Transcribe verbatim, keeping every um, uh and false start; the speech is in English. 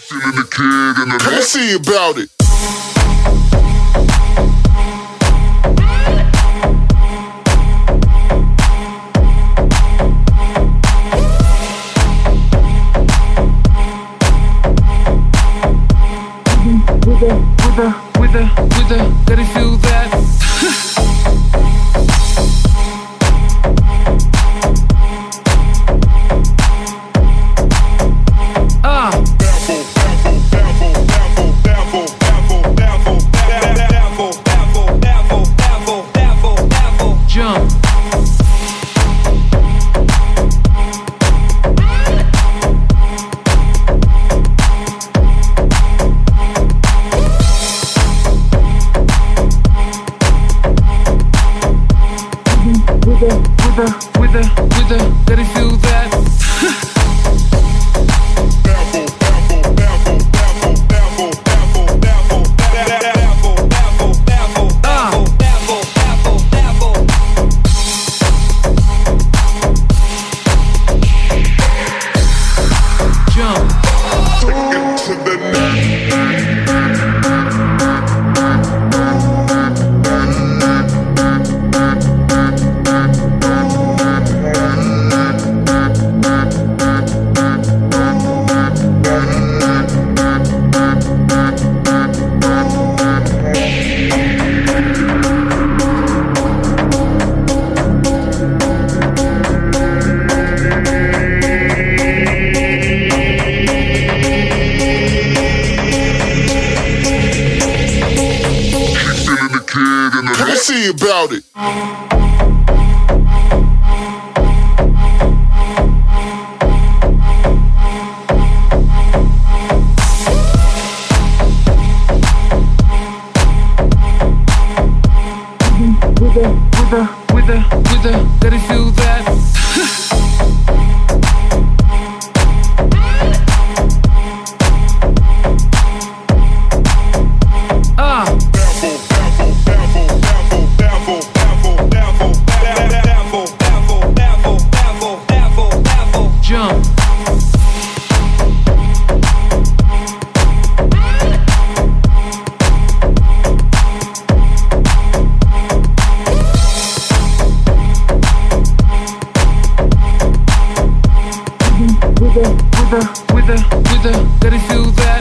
Feeling the kid in the let's see about it. With a, with a, with a, with a, let it feel that. With a, with a, with a, let it feel that. Jump. Take it to the next. Let's see about it. With a, with a, with a, with a, let it feel that. Jump. With a, with a, with a, with a, let it feel that.